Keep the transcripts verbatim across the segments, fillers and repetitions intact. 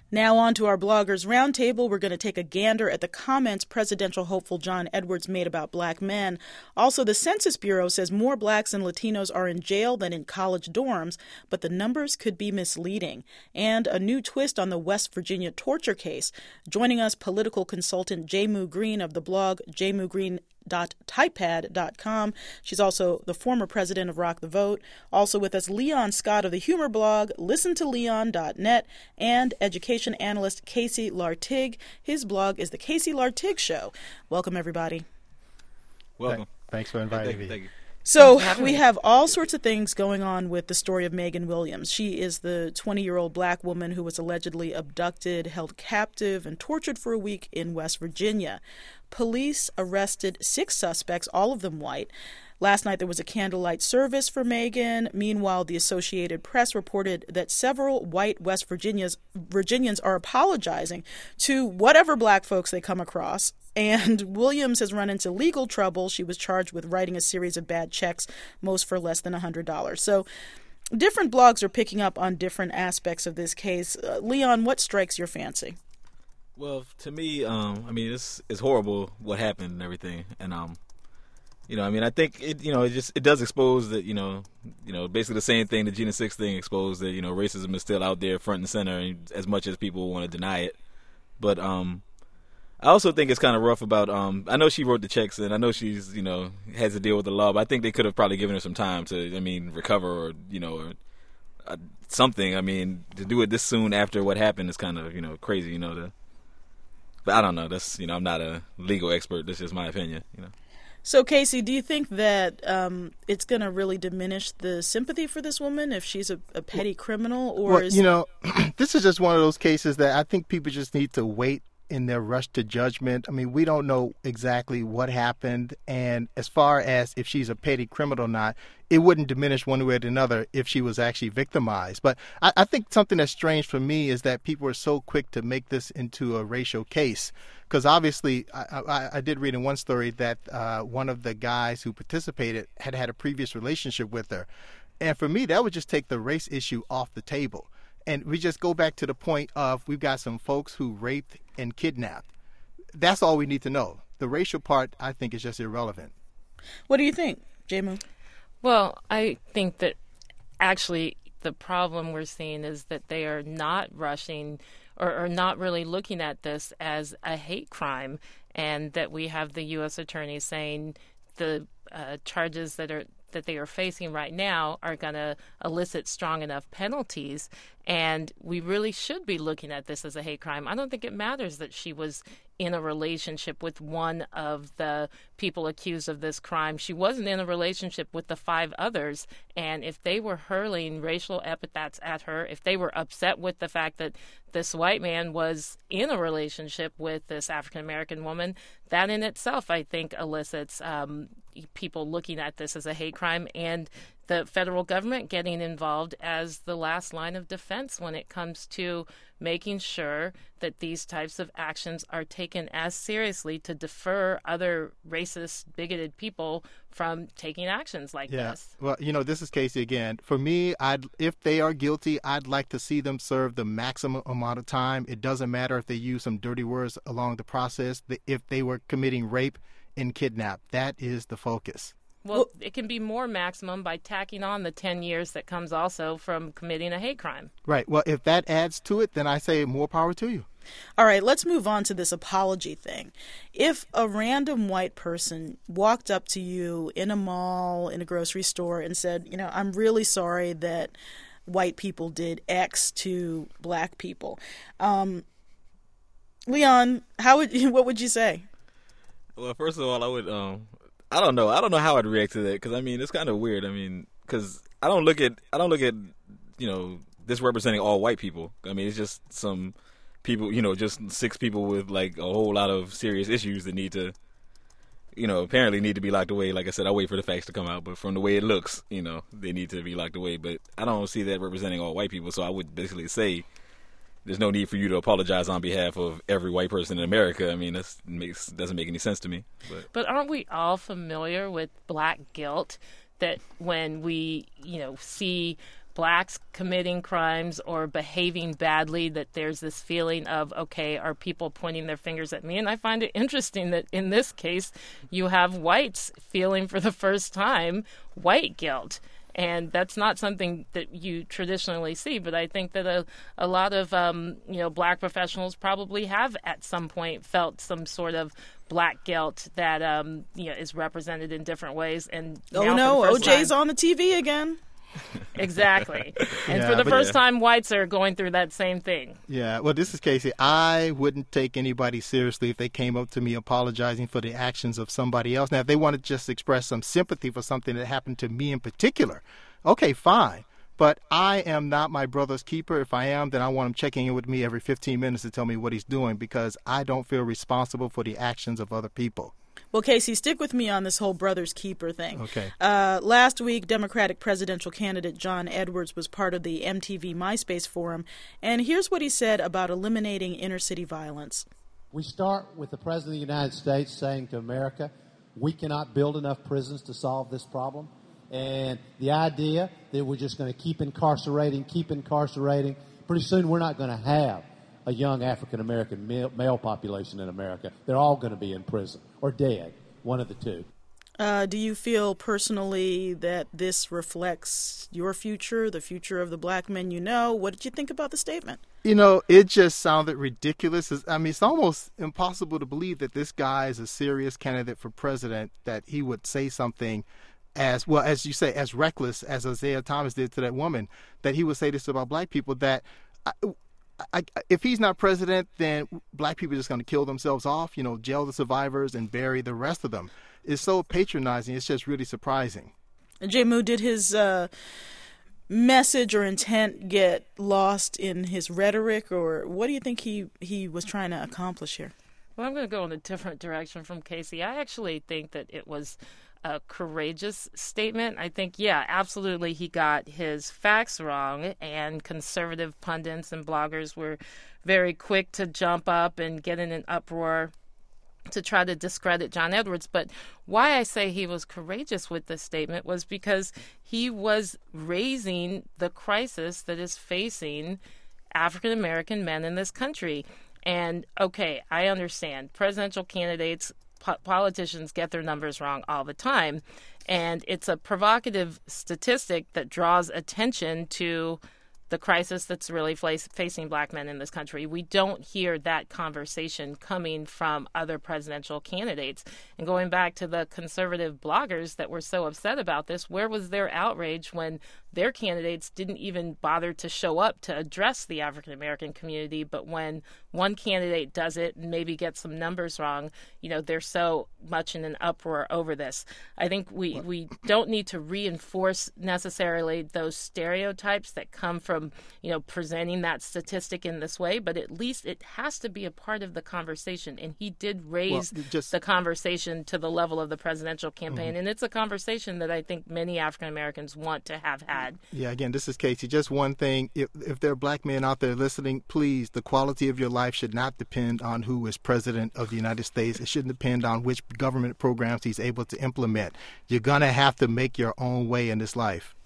Now on to our Bloggers Roundtable. We're going to take a gander at the comments presidential hopeful John Edwards made about black men. Also, the Census Bureau says more blacks and Latinos are in jail than in college dorms, but the numbers could be misleading. And a new twist on the West Virginia torture case. Joining us, political consultant Jaymu Green of the blog jaymu green dot typepad dot com. She's also the former president of Rock the Vote. Also with us, Leon Scott of the humor blog listen to leon dot net and education analyst Casey Lartigue. His blog is The Casey Lartigue Show. Welcome, everybody. Welcome. Thanks for inviting thank me. You, thank you. So we have all sorts of things going on with the story of Megan Williams. She is the twenty-year-old black woman who was allegedly abducted, held captive, and tortured for a week in West Virginia. Police arrested six suspects, all of them white. Last night there was a candlelight service for Megan. Meanwhile, the Associated Press reported that several white West Virginians, Virginians are apologizing to whatever black folks they come across. And Williams has run into legal trouble. She was charged with writing a series of bad checks, most for less than one hundred dollars. So different blogs are picking up on different aspects of this case. Uh, Leon, what strikes your fancy? Well, to me, um, I mean, it's it's horrible what happened and everything, and um, you know, I mean, I think it, you know, it just it does expose that, you know, you know, basically the same thing the Jena six thing exposed, that, you know, racism is still out there front and center, and as much as people want to deny it. But um, I also think it's kind of rough about um, I know she wrote the checks, and I know she's, you know, has to deal with the law, but I think they could have probably given her some time to, I mean, recover or, you know, or uh, something. I mean, to do it this soon after what happened is kind of, you know, crazy, you know, to. But I don't know. That's, you know, I'm not a legal expert. That's just my opinion, you know. So, Casey, do you think that um, it's going to really diminish the sympathy for this woman if she's a, a petty criminal? Or well, is... you know, this is just one of those cases that I think people just need to wait in their rush to judgment. I mean, we don't know exactly what happened. And as far as if she's a petty criminal or not, it wouldn't diminish one way or another if she was actually victimized. But I, I think something that's strange for me is that people are so quick to make this into a racial case. Because obviously, I, I, I did read in one story that uh, one of the guys who participated had had a previous relationship with her. And for me, that would just take the race issue off the table. And we just go back to the point of we've got some folks who raped and kidnapped. That's all we need to know. The racial part, I think, is just irrelevant. What do you think, Jaymu? Well, I think that actually the problem we're seeing is that they are not rushing or, or not really looking at this as a hate crime, and that we have the U S attorney saying the uh, charges that are that they are facing right now are going to elicit strong enough penalties, and we really should be looking at this as a hate crime. I don't think it matters that she was in a relationship with one of the people accused of this crime. She wasn't in a relationship with the five others, and if they were hurling racial epithets at her, if they were upset with the fact that this white man was in a relationship with this African-American woman, that in itself, I think, elicits um, people looking at this as a hate crime, and the federal government getting involved as the last line of defense when it comes to making sure that these types of actions are taken as seriously to defer other racist, bigoted people from taking actions like yeah. this. Well, you know, this is Casey again. For me, I'd, if they are guilty, I'd like to see them serve the maximum amount of time. It doesn't matter if they use some dirty words along the process. If they were committing rape and kidnap, that is the focus. Well, it can be more maximum by tacking on the ten years that comes also from committing a hate crime. Right. Well, if that adds to it, then I say more power to you. All right, let's move on to this apology thing. If a random white person walked up to you in a mall, in a grocery store, and said, you know, I'm really sorry that white people did X to black people, um, Leon, how would what would you say? Well, first of all, I would, um, I don't know. I don't know how I'd react to that, because, I mean, it's kind of weird. I mean, because I don't look at, I don't look at, you know, this representing all white people. I mean, it's just some people, you know, just six people with, like, a whole lot of serious issues that need to, you know, apparently need to be locked away. Like I said, I wait for the facts to come out, but from the way it looks, you know, they need to be locked away. But I don't see that representing all white people, so I would basically say there's no need for you to apologize on behalf of every white person in America. I mean, that makes doesn't make any sense to me. But. but aren't we all familiar with black guilt? That when we, you know, see blacks committing crimes or behaving badly, that there's this feeling of, okay, are people pointing their fingers at me? And I find it interesting that in this case, you have whites feeling for the first time white guilt. And that's not something that you traditionally see, but I think that a, a lot of um, you know black professionals probably have at some point felt some sort of black guilt that um, you know is represented in different ways. And oh no, O J's on the T V again. Exactly. And yeah, for the first yeah. time, whites are going through that same thing. Yeah, well, this is Casey. I wouldn't take anybody seriously if they came up to me apologizing for the actions of somebody else. Now, if they want to just express some sympathy for something that happened to me in particular, okay, fine. But I am not my brother's keeper. If I am, then I want him checking in with me every fifteen minutes to tell me what he's doing, because I don't feel responsible for the actions of other people. Well, Casey, stick with me on this whole brother's keeper thing. Okay. Uh, last week, Democratic presidential candidate John Edwards was part of the M T V MySpace forum, and here's what he said about eliminating inner-city violence. We start with the President of the United States saying to America, we cannot build enough prisons to solve this problem. And the idea that we're just going to keep incarcerating, keep incarcerating, pretty soon we're not going to have a young African-American male, male population in America. They're all going to be in prison or dead, one of the two. Uh, do you feel personally that this reflects your future, the future of the black men you know? What did you think about the statement? You know, it just sounded ridiculous. I mean, it's almost impossible to believe that this guy is a serious candidate for president, that he would say something as, well, as you say, as reckless as Isaiah Thomas did to that woman, that he would say this about black people, that I, I, if he's not president, then black people are just going to kill themselves off, you know, jail the survivors and bury the rest of them. It's so patronizing. It's just really surprising. Jemu, did his uh, message or intent get lost in his rhetoric, or what do you think he, he was trying to accomplish here? Well, I'm going to go in a different direction from Casey. I actually think that it was a courageous statement. I think, yeah, absolutely, he got his facts wrong, and conservative pundits and bloggers were very quick to jump up and get in an uproar to try to discredit John Edwards. But why I say he was courageous with this statement was because he was raising the crisis that is facing African American men in this country. And, okay, I understand presidential candidates, po- politicians get their numbers wrong all the time. And it's a provocative statistic that draws attention to the crisis that's really face, facing black men in this country. We don't hear that conversation coming from other presidential candidates. And going back to the conservative bloggers that were so upset about this, where was their outrage when their candidates didn't even bother to show up to address the African American community? But when one candidate does it and maybe gets some numbers wrong, you know, they're so much in an uproar over this. I think we, we don't need to reinforce necessarily those stereotypes that come from, you know, presenting that statistic in this way, but at least it has to be a part of the conversation. And he did raise well, just, the conversation to the level of the presidential campaign. Mm-hmm. And it's a conversation that I think many African Americans want to have had. Yeah, again, this is Casey. Just one thing. If, if there are black men out there listening, please, the quality of your life should not depend on who is president of the United States. It shouldn't depend on which government programs he's able to implement. You're going to have to make your own way in this life.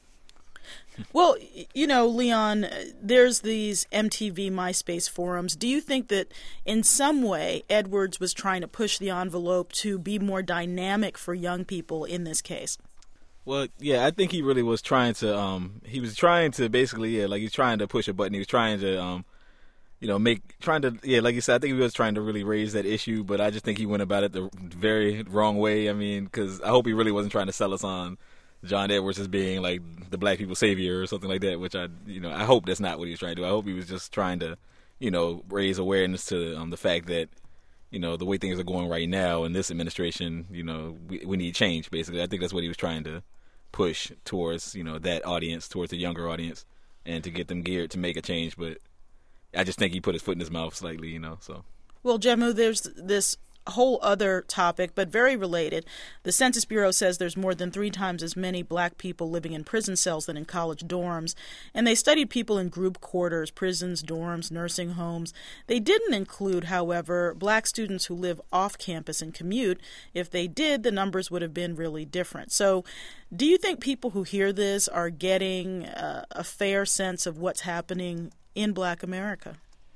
Well, you know, Leon, there's these M T V MySpace forums. Do you think that in some way Edwards was trying to push the envelope to be more dynamic for young people in this case? Well, yeah, I think he really was trying to, um, he was trying to basically, yeah, like he's trying to push a button. He was trying to, um, you know, make, trying to, yeah, like you said, I think he was trying to really raise that issue, but I just think he went about it the very wrong way. I mean, because I hope he really wasn't trying to sell us on John Edwards as being like the black people's savior or something like that, which I, you know, I hope that's not what he was trying to do. I hope he was just trying to, you know, raise awareness to um, the fact that, you know, the way things are going right now in this administration, you know, we, we need change, basically. I think that's what he was trying to push towards, you know, that audience, towards the younger audience, and to get them geared to make a change. But I just think he put his foot in his mouth slightly, you know, so. Well, Jemu, there's this whole other topic, but very related. The Census Bureau says there's more than three times as many black people living in prison cells than in college dorms. And they studied people in group quarters, prisons, dorms, nursing homes. They didn't include, however, black students who live off campus and commute. If they did, the numbers would have been really different. So do you think people who hear this are getting uh, a fair sense of what's happening in Black America?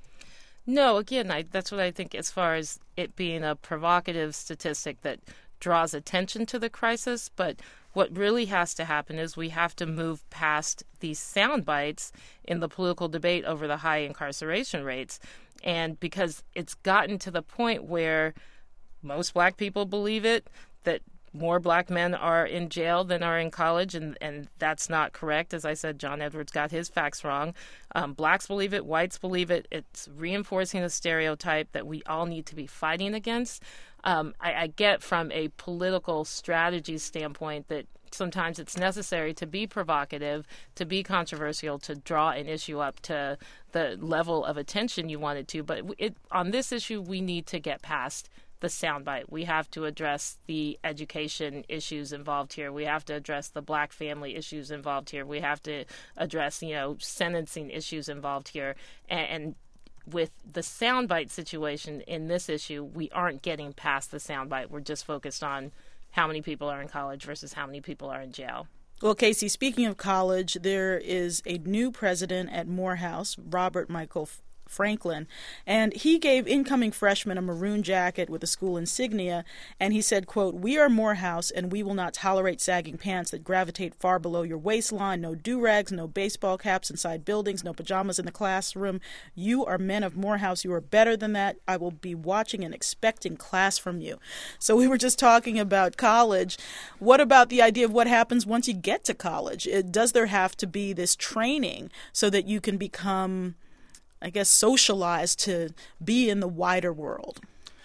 No, again, I, that's what I think as far as it being a provocative statistic that draws attention to the crisis. But what really has to happen is we have to move past these sound bites in the political debate over the high incarceration rates. And because it's gotten to the point where most black people believe it, that more black men are in jail than are in college, and, and that's not correct. As I said, John Edwards got his facts wrong. Um, blacks believe it. Whites believe it. It's reinforcing a stereotype that we all need to be fighting against. Um, I, I get from a political strategy standpoint that sometimes it's necessary to be provocative, to be controversial, to draw an issue up to the level of attention you want it to. But it, on this issue, we need to get past the soundbite. We have to address the education issues involved here. We have to address the black family issues involved here. We have to address, you know, sentencing issues involved here. And, and with the soundbite situation in this issue, we aren't getting past the soundbite. We're just focused on how many people are in college versus how many people are in jail. Well, Casey, speaking of college, there is a new president at Morehouse, Robert Michael Franklin, and he gave incoming freshmen a maroon jacket with a school insignia, and he said, quote, "We are Morehouse, and we will not tolerate sagging pants that gravitate far below your waistline, no do-rags, no baseball caps inside buildings, no pajamas in the classroom. You are men of Morehouse. You are better than that. I will be watching and expecting class from you." So we were just talking about college. What about the idea of what happens once you get to college? It, does there have to be this training so that you can become, I guess, socialized to be in the wider world?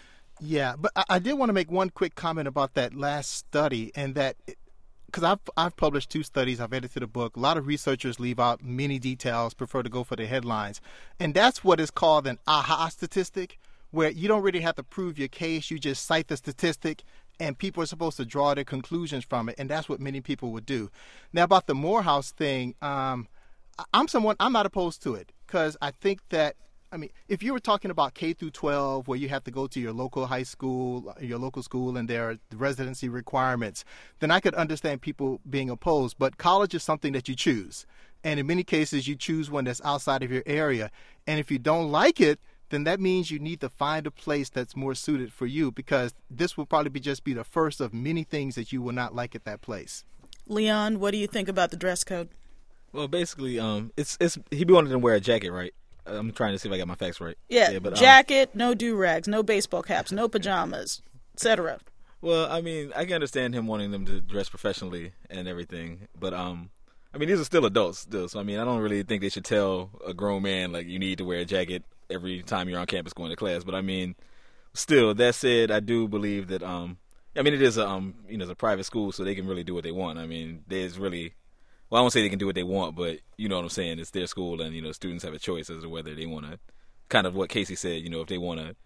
Yeah, but I, I did want to make one quick comment about that last study, and that because I've I've published two studies, I've edited a book. A lot of researchers leave out many details, prefer to go for the headlines, and that's what is called an aha statistic, where you don't really have to prove your case. You just cite the statistic, and people are supposed to draw their conclusions from it, and that's what many people would do. Now, about the Morehouse thing, um, I'm someone I'm not opposed to it. Because I think that, I mean, if you were talking about K through twelve, where you have to go to your local high school, your local school, and there are residency requirements, then I could understand people being opposed. But college is something that you choose. And in many cases, you choose one that's outside of your area. And if you don't like it, then that means you need to find a place that's more suited for you, because this will probably be just be the first of many things that you will not like at that place. Leon, what do you think about the dress code? Well, basically, um, it's it's he be wanting to wear a jacket, right? I'm trying to see if I got my facts right. Yeah, yeah but, um, jacket, no do-rags, no baseball caps, no pajamas, et cetera. Well, I mean, I can understand him wanting them to dress professionally and everything, but um, I mean, these are still adults, still. So I mean, I don't really think they should tell a grown man like you need to wear a jacket every time you're on campus going to class. But I mean, still, that said, I do believe that um, I mean, it is a um, you know, it's a private school, so they can really do what they want. I mean, there's really Well, I won't say they can do what they want, but you know what I'm saying. It's their school, and you know students have a choice as to whether they want to, kind of what Casey said. You know, if they want to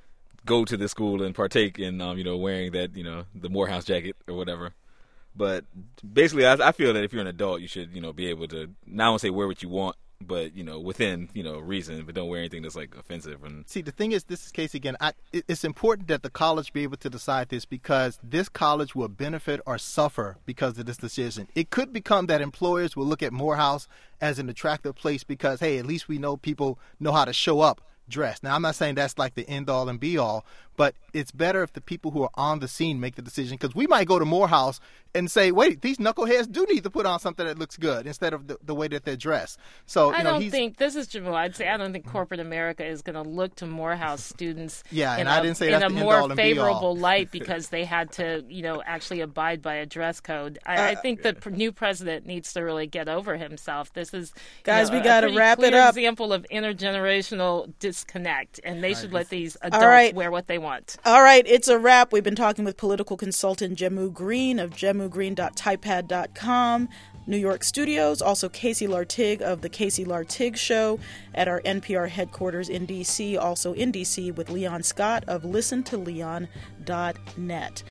go to the school and partake in, um, you know, wearing that, you know, the Morehouse jacket or whatever. But basically, I, I feel that if you're an adult, you should, you know, be able to. Not want to say wear what you want, but you know, within you know reason. But don't wear anything that's like offensive. And see, the thing is, this is Casey again. I, it, it's important that the college be able to decide this, because this college will benefit or suffer because of this decision. It could become that employers will look at Morehouse as an attractive place because, hey, at least we know people know how to show up dressed. Now, I'm not saying that's like the end all and be all, but it's better if the people who are on the scene make the decision, because we might go to Morehouse and say, wait, these knuckleheads do need to put on something that looks good instead of the, the way that they're dressed. So you I know, don't he's, think this is Jamal. I'd say I don't think corporate America is going to look to Morehouse students yeah, in and a, I didn't say in that's a the more end all and be favorable all. light because they had to, you know, actually abide by a dress code. I, Uh, I think the pr- new president needs to really get over himself. This is, Guys, you know, we gotta a pretty wrap it clear up. Example of intergenerational disconnect, and they should let these adults right. wear what they want. All right, it's a wrap. We've been talking with political consultant Jemu Green of jemu green dot typepad dot com. New York studios. Also, Casey Lartig of The Casey Lartig Show at our N P R headquarters in D C. Also in D C with Leon Scott of listen to leon dot net.